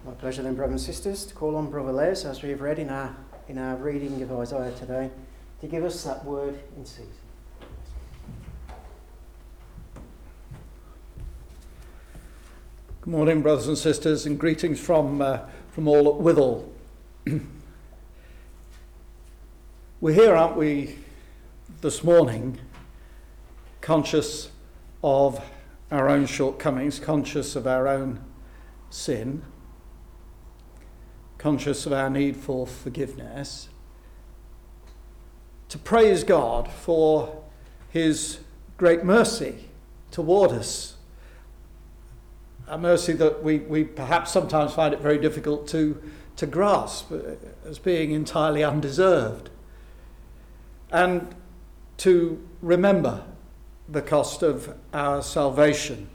My pleasure then, brothers and sisters, to call on Brother Les, as we have read in our reading of Isaiah today, to give us that word in season. Good morning, brothers and sisters, and greetings from all at Withall. We're here, aren't we, this morning, conscious of our own shortcomings, conscious of our own sin, conscious of our need for forgiveness, to praise God for his great mercy toward us, a mercy that we perhaps sometimes find it very difficult to grasp as being entirely undeserved, and to remember the cost of our salvation.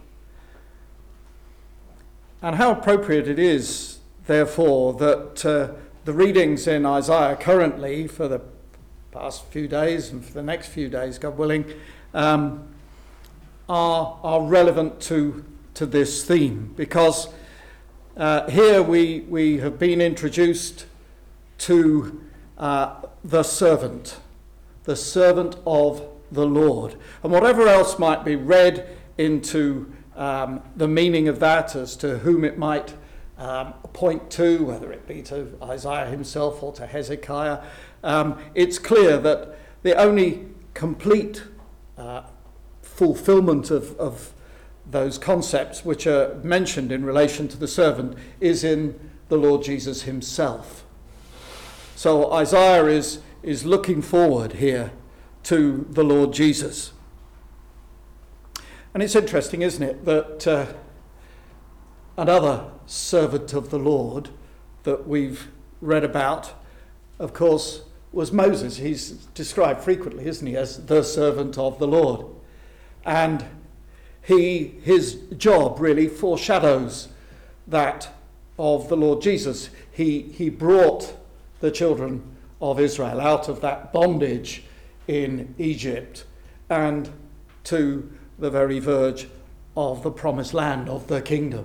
And how appropriate it is, therefore, that the readings in Isaiah currently, for the past few days and for the next few days, God willing, are relevant to this theme, because here we have been introduced to the servant of the Lord. And whatever else might be read into the meaning of that, as to whom it might point to, whether it be to Isaiah himself or to Hezekiah, it's clear that the only complete fulfillment of those concepts which are mentioned in relation to the servant is in the Lord Jesus himself. So Isaiah is looking forward here to the Lord Jesus. And it's interesting, isn't it, that another servant of the Lord that we've read about, of course, was Moses. He's described frequently, isn't he, as the servant of the Lord. And his job really foreshadows that of the Lord Jesus. He brought the children of Israel out of that bondage in Egypt and to the very verge of the promised land of the kingdom.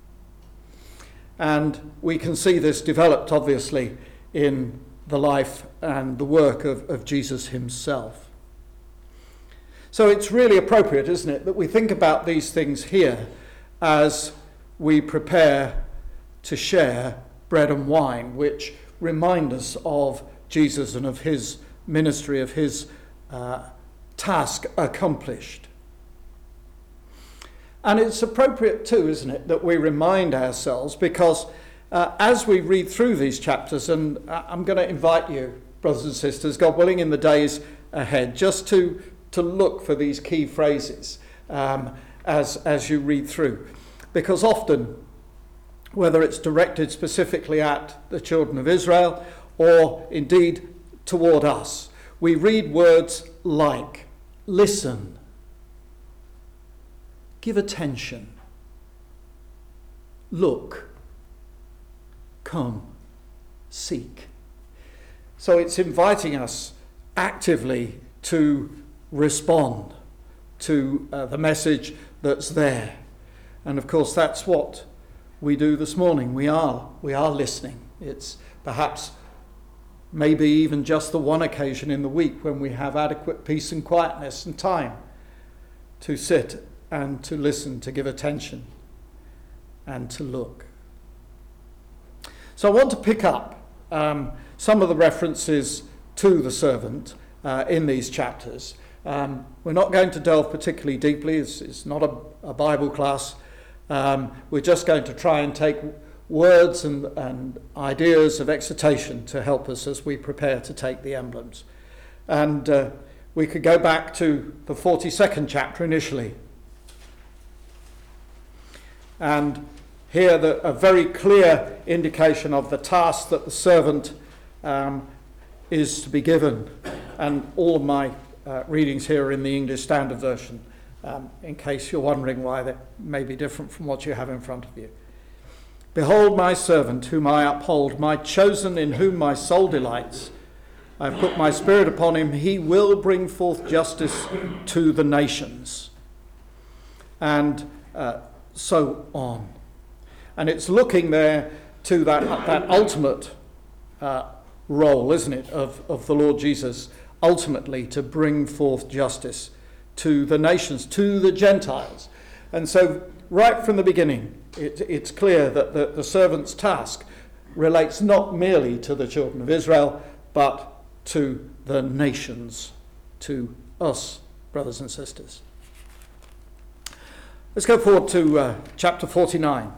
And we can see this developed, obviously, in the life and the work of Jesus himself. So it's really appropriate, isn't it, that we think about these things here as we prepare to share bread and wine, which remind us of Jesus and of his ministry, of his task accomplished. And it's appropriate too, isn't it, that we remind ourselves, because as we read through these chapters, and I'm going to invite you, brothers and sisters, God willing, in the days ahead, just to look for these key phrases as you read through. Because often, whether it's directed specifically at the children of Israel or indeed toward us, we read words like listen, give attention, look, come, seek. So it's inviting us actively to respond to the message that's there. And of course that's what we do this morning. We are listening. It's perhaps maybe even just the one occasion in the week when we have adequate peace and quietness and time to sit and to listen, to give attention and to look. So I want to pick up some of the references to the servant in these chapters. We're not going to delve particularly deeply. It's not a Bible class. We're just going to try and take words and ideas of exhortation to help us as we prepare to take the emblems. And we could go back to the 42nd chapter initially. And here a very clear indication of the task that the servant is to be given. And all of my readings here are in the English Standard Version, in case you're wondering why they may be different from what you have in front of you. Behold my servant whom I uphold, my chosen in whom my soul delights. I have put my spirit upon him. He will bring forth justice to the nations. And so on. And it's looking there to that ultimate role, isn't it, of the Lord Jesus, ultimately to bring forth justice to the nations, to the Gentiles. And so right from the beginning, it's clear that the servant's task relates not merely to the children of Israel, but to the nations, to us, brothers and sisters. Let's go forward to chapter 49.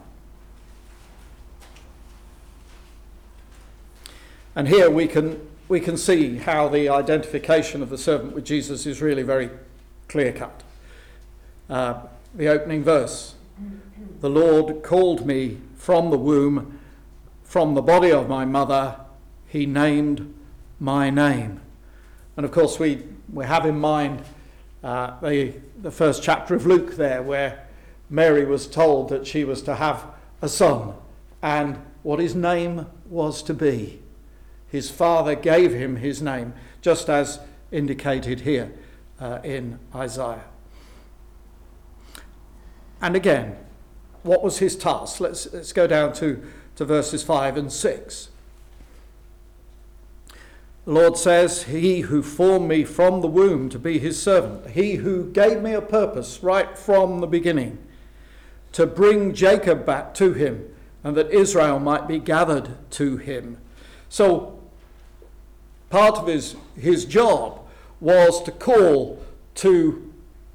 And here we can see how the identification of the servant with Jesus is really very clear-cut. The opening verse, "The Lord called me from the womb, from the body of my mother, he named my name." And of course we have in mind the first chapter of Luke there, where Mary was told that she was to have a son, and what his name was to be. His father gave him his name, just as indicated here in Isaiah. And again, what was his task? Let's go down to verses 5 and 6. The Lord says, "He who formed me from the womb to be his servant, he who gave me a purpose right from the beginning, to bring Jacob back to him, and that Israel might be gathered to him." So part of his job was to call to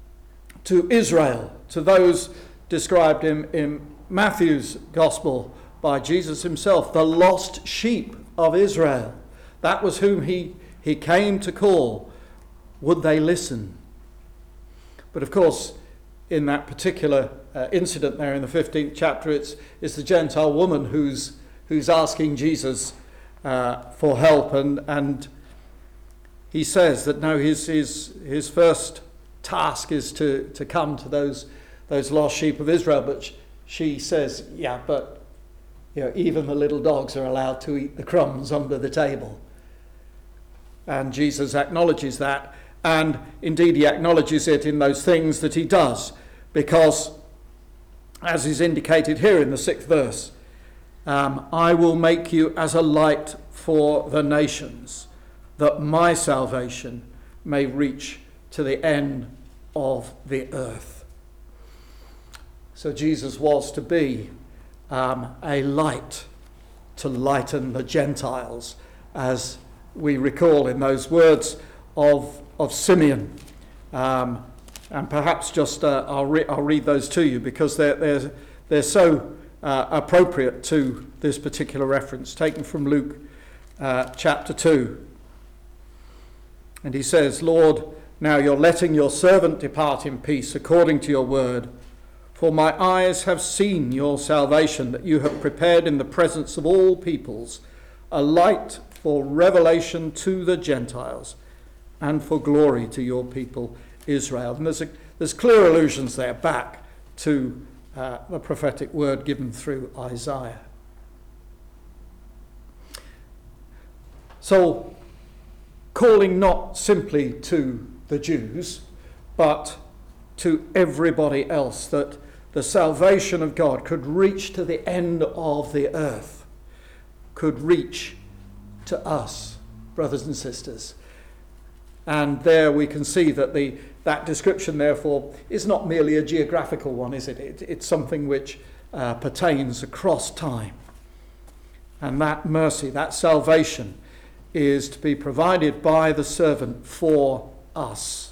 Israel, to those described in Matthew's Gospel by Jesus himself, the lost sheep of Israel. That was whom he came to call. Would they listen? But of course, in that particular incident there in the 15th chapter, it's the Gentile woman who's asking Jesus for help, and he says that no, his first task is to come to those lost sheep of Israel. But she says, yeah, but even the little dogs are allowed to eat the crumbs under the table. And Jesus acknowledges that, and indeed he acknowledges it in those things that he does, because as is indicated here in the 6th verse, "I will make you as a light for the nations, that my salvation may reach to the end of the earth." So Jesus was to be a light to lighten the Gentiles, as we recall in those words of Simeon. And perhaps just I'll read those to you, because they're so appropriate to this particular reference, taken from Luke chapter 2. And he says, "Lord, now you're letting your servant depart in peace according to your word. For my eyes have seen your salvation, that you have prepared in the presence of all peoples, a light for revelation to the Gentiles, and for glory to your people Israel." And there's clear allusions there back to the prophetic word given through Isaiah. So, calling not simply to the Jews, but to everybody else, that the salvation of God could reach to the end of the earth, could reach to us, brothers and sisters. And there we can see that that description, therefore, is not merely a geographical one, is it? It's something which pertains across time. And that mercy, that salvation, is to be provided by the servant for us.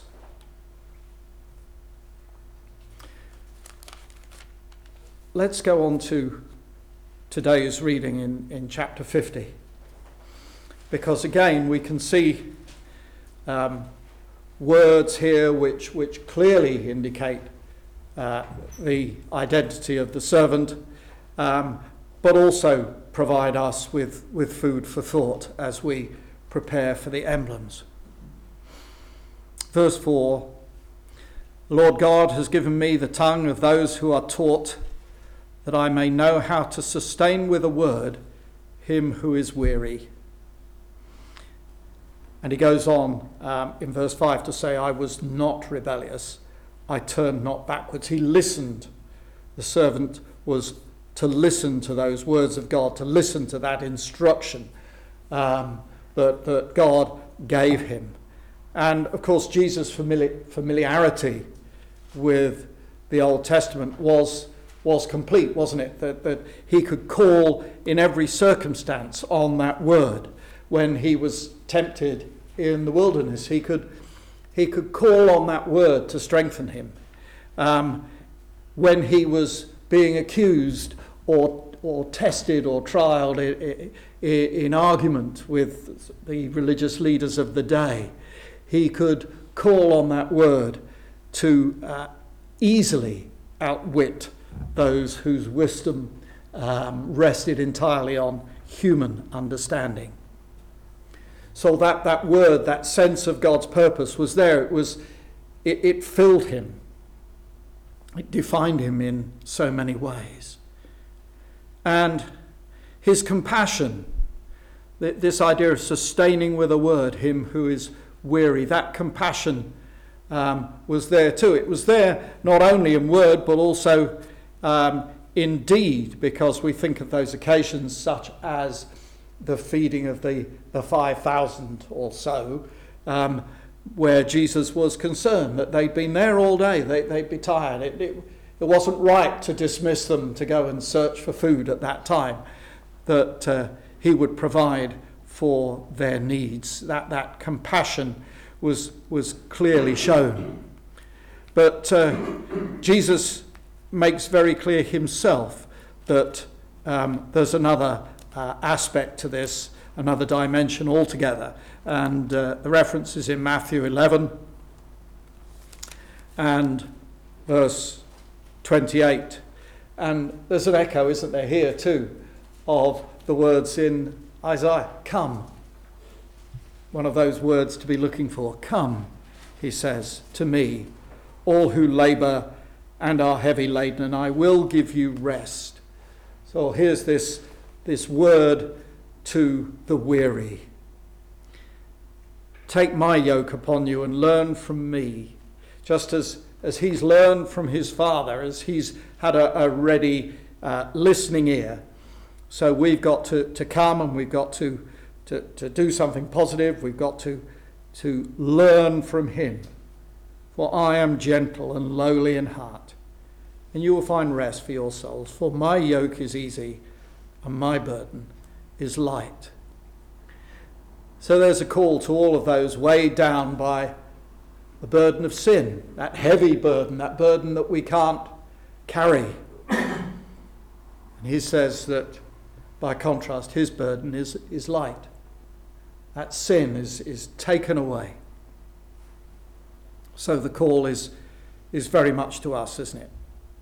Let's go on to today's reading in chapter 50. Because again, we can see words here which clearly indicate the identity of the servant, but also provide us with food for thought as we prepare for the emblems. Verse 4, "The Lord God has given me the tongue of those who are taught, that I may know how to sustain with a word him who is weary." And he goes on in verse 5 to say, "I was not rebellious, I turned not backwards." He listened. The servant was to listen to those words of God, to listen to that instruction that God gave him. And of course, Jesus' familiarity with the Old Testament was complete, wasn't it? That he could call in every circumstance on that word. When he was tempted in the wilderness, he could call on that word to strengthen him. When he was being accused or tested or trialed in argument with the religious leaders of the day, he could call on that word to easily outwit those whose wisdom rested entirely on human understanding. So that word, that sense of God's purpose was there. It filled him. It defined him in so many ways. And his compassion, this idea of sustaining with a word him who is weary, that compassion was there too. It was there not only in word but also in deed, because we think of those occasions such as the feeding of the 5,000 or so, where Jesus was concerned that they'd been there all day, they'd be tired. It wasn't right to dismiss them to go and search for food at that time, that he would provide for their needs. That compassion was clearly shown. But Jesus makes very clear himself that there's another aspect to this, another dimension altogether. And the reference is in Matthew 11 and verse 28. And there's an echo, isn't there, here too, of the words in Isaiah. Come. One of those words to be looking for. Come, he says, to me, all who labour and are heavy laden, and I will give you rest. So here's this word to the weary. Take my yoke upon you and learn from me. Just as he's learned from his Father, as he's had a ready listening ear. So we've got to come, and we've got to do something positive. We've got to learn from him. For I am gentle and lowly in heart, and you will find rest for your souls. For my yoke is easy and my burden is light. So there's a call to all of those weighed down by the burden of sin, that heavy burden, that burden that we can't carry. And he says that, by contrast, his burden is light. That sin is taken away. So the call is very much to us, isn't it?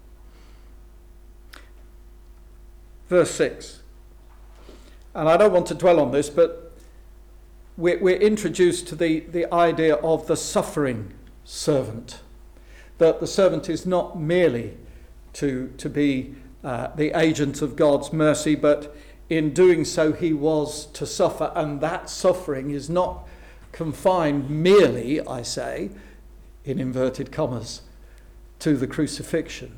Verse 6. And I don't want to dwell on this, but we're introduced to the idea of the suffering servant. That the servant is not merely to be the agent of God's mercy, but in doing so he was to suffer. And that suffering is not confined merely, I say, in inverted commas, to the crucifixion,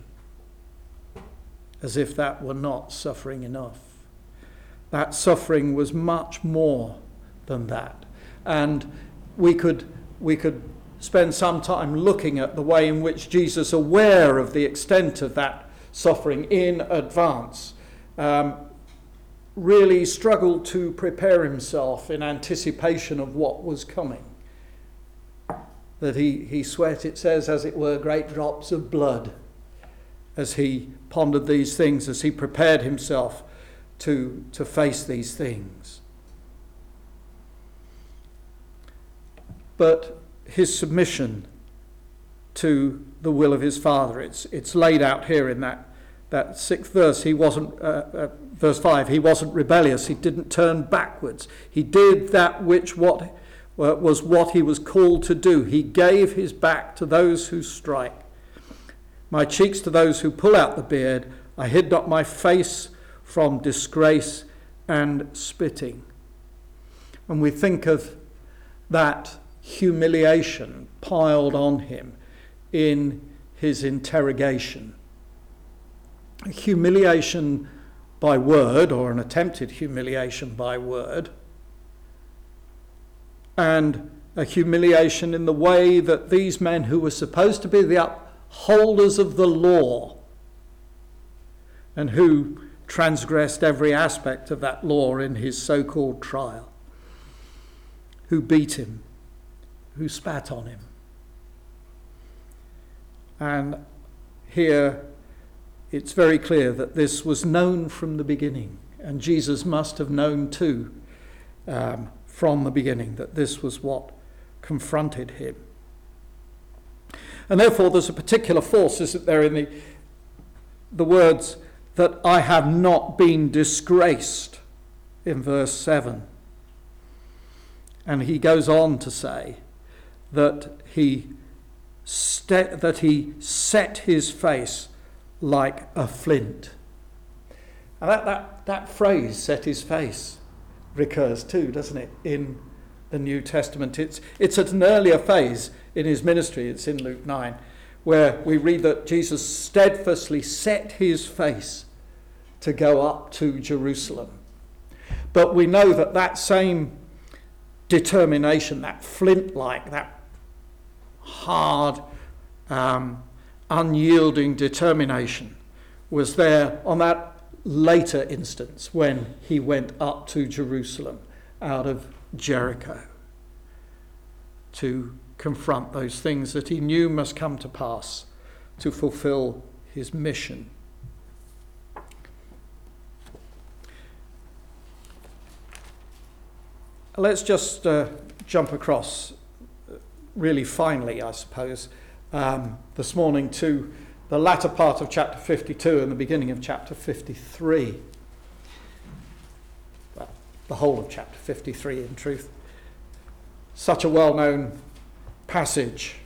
as if that were not suffering enough. That suffering was much more than that. And we could spend some time looking at the way in which Jesus, aware of the extent of that suffering in advance, really struggled to prepare himself in anticipation of what was coming. That he sweat, it says, as it were, great drops of blood as he pondered these things, as he prepared himself to face these things. But his submission to the will of his Father, it's laid out here in that 6th verse. He wasn't, verse 5, he wasn't rebellious. He didn't turn backwards. He did that which was what he was called to do. He gave his back to those who strike, my cheeks to those who pull out the beard. I hid not my face from disgrace and spitting. And we think of that humiliation piled on him in his interrogation. humiliation by word, or an attempted humiliation by word, and a humiliation in the way that these men who were supposed to be the upholders of the law and who transgressed every aspect of that law in his so-called trial, who beat him, who spat on him. And here it's very clear that this was known from the beginning, and Jesus must have known too from the beginning that this was what confronted him. And therefore there's a particular force, isn't there, in the words that I have not been disgraced in verse 7. And he goes on to say that he set his face like a flint. And that phrase, set his face, recurs too, doesn't it, in the New Testament. It's at an earlier phase in his ministry. It's in Luke 9, where we read that Jesus steadfastly set his face to go up to Jerusalem. But we know that same determination, that flint-like, that hard, unyielding determination, was there on that later instance when he went up to Jerusalem out of Jericho to confront those things that he knew must come to pass to fulfill his mission. Let's just jump across, really finally, I suppose, this morning to the latter part of chapter 52 and the beginning of chapter 53. Well, the whole of chapter 53, in truth. Such a well-known passage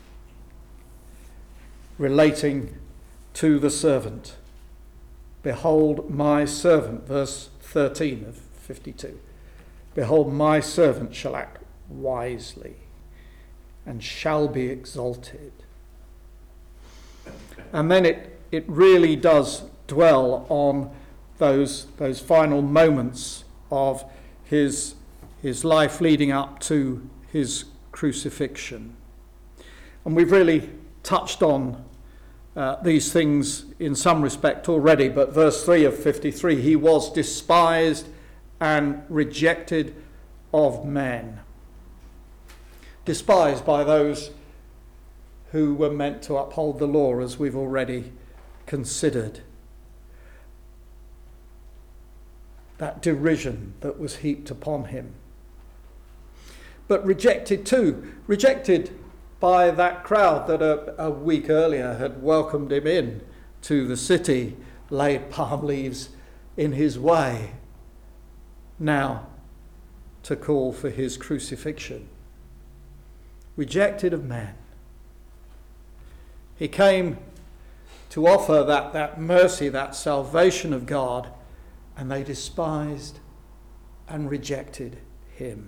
relating to the servant. Behold my servant, verse 13 of 52. Behold, my servant shall act wisely and shall be exalted. And then it really does dwell on those final moments of his life leading up to his crucifixion. And we've really touched on these things in some respect already, but verse 3 of 53, he was despised and rejected of men. Despised by those who were meant to uphold the law, as we've already considered. That derision that was heaped upon him. But rejected too. Rejected by that crowd that a week earlier had welcomed him in to the city, laid palm leaves in his way, now to call for his crucifixion. Rejected of men. He came to offer that mercy, that salvation of God, and they despised and rejected him.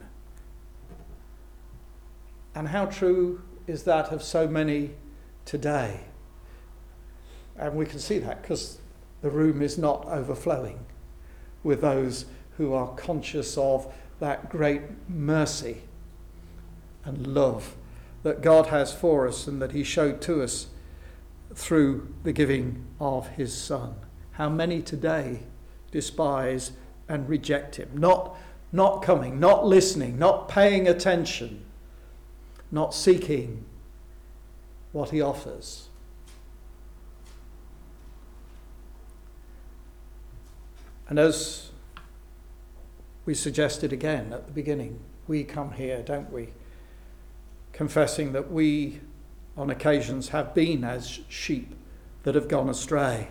And how true is that of so many today? And we can see that because the room is not overflowing with those who are conscious of that great mercy and love that God has for us and that he showed to us through the giving of his Son. How many today despise and reject him, not coming, not listening, not paying attention, not seeking what he offers. And as we suggested again at the beginning, we come here, don't we, confessing that we on occasions have been as sheep that have gone astray.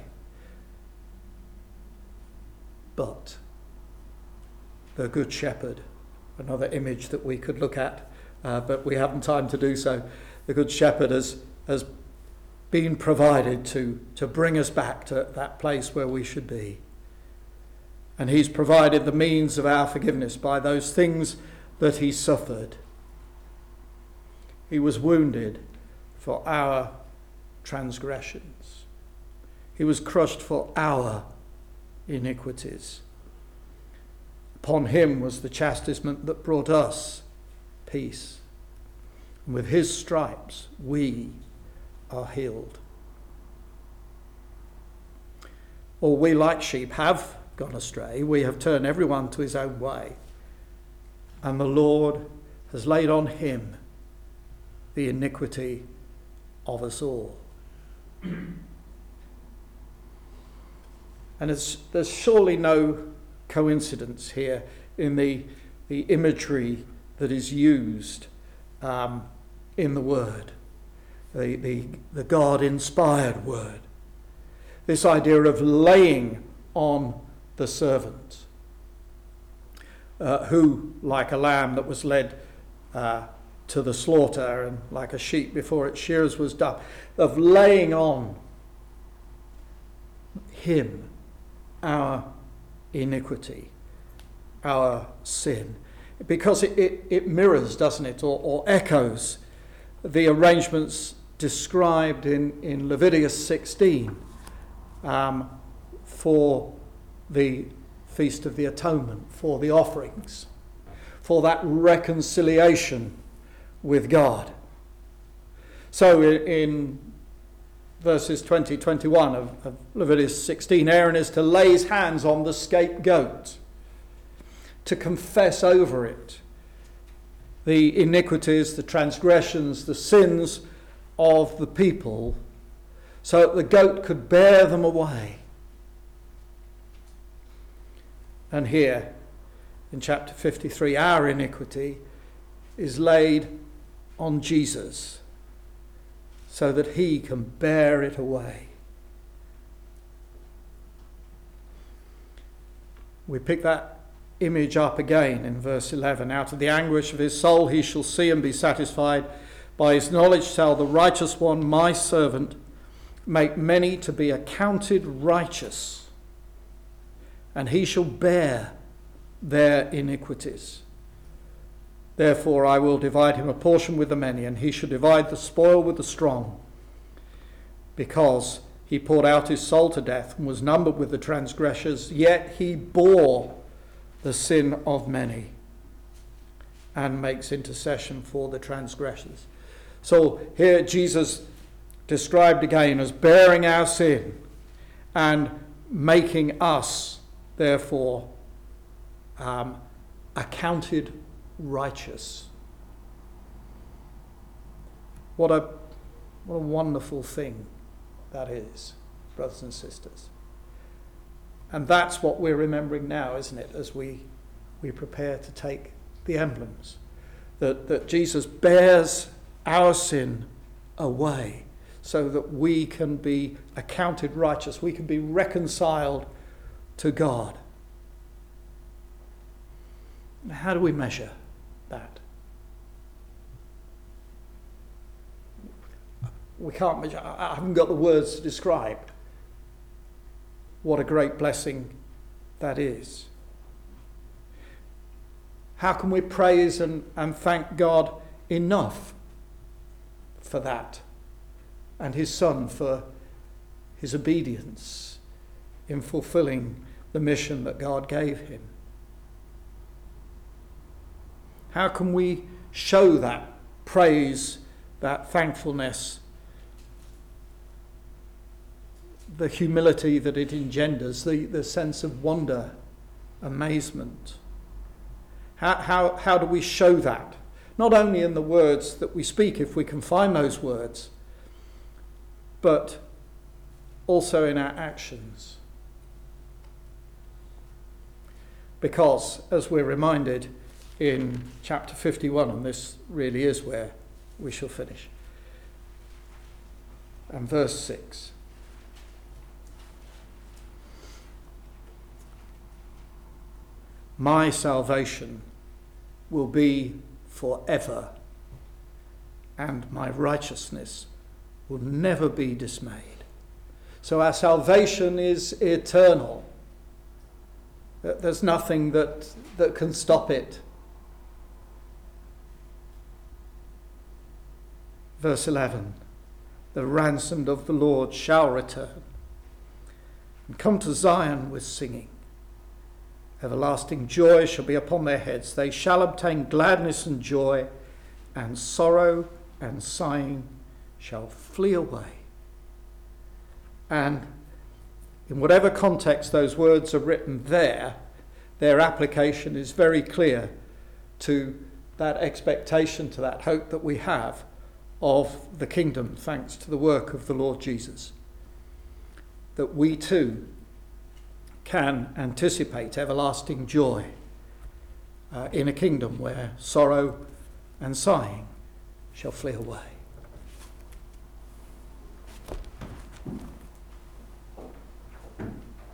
But the Good Shepherd, another image that we could look at, but we haven't time to do so. The Good Shepherd has been provided to bring us back to that place where we should be. And he's provided the means of our forgiveness by those things that he suffered. He was wounded for our transgressions. He was crushed for our iniquities. Upon him was the chastisement that brought us peace. And with his stripes we are healed. All we like sheep have gone astray. We have turned everyone to his own way. And the Lord has laid on him the iniquity of us all. And there's surely no coincidence here in the imagery that is used in the word, the God-inspired word. This idea of laying on the servant, who, like a lamb that was led to the slaughter and like a sheep before its shears was done, of laying on him our iniquity, our sin, because it mirrors, doesn't it, or echoes the arrangements described in Leviticus 16 for the Feast of the Atonement, for the offerings, for that reconciliation with God. So in verses 20-21 of Leviticus 16, Aaron is to lay his hands on the scapegoat, to confess over it the iniquities, the transgressions, the sins of the people, so that the goat could bear them away. And here, in chapter 53, our iniquity is laid on Jesus, so that he can bear it away. We pick that image up again in verse 11. Out of the anguish of his soul he shall see and be satisfied. By his knowledge shall the righteous one, my servant, make many to be accounted righteous, and he shall bear their iniquities. Therefore I will divide him a portion with the many, and he shall divide the spoil with the strong, because he poured out his soul to death and was numbered with the transgressors, yet he bore the sin of many and makes intercession for the transgressors. So here Jesus described again as bearing our sin and making us, therefore, accounted righteous. What a wonderful thing that is, brothers and sisters. And that's what we're remembering now, isn't it, as we prepare to take the emblems. That Jesus bears our sin away so that we can be accounted righteous, we can be reconciled to God. How do we measure that? We can't measure. I haven't got the words to describe what a great blessing that is. How can we praise and thank God enough for that, and his Son for his obedience in fulfilling the mission that God gave him? How can we show that praise, that thankfulness, the humility that it engenders, the sense of wonder, amazement? How do we show that? Not only in the words that we speak, if we can find those words, but also in our actions. Because, as we're reminded in chapter 51, and this really is where we shall finish, and verse 6. My salvation will be forever, and my righteousness will never be dismayed. So our salvation is eternal. There's nothing that can stop it. Verse 11, the ransomed of the Lord shall return. and come to Zion with singing. Everlasting joy shall be upon their heads. They shall obtain gladness and joy, and sorrow and sighing shall flee away. And in whatever context those words are written there, their application is very clear to that expectation, to that hope that we have of the kingdom, thanks to the work of the Lord Jesus. That we too can anticipate everlasting joy in a kingdom where sorrow and sighing shall flee away.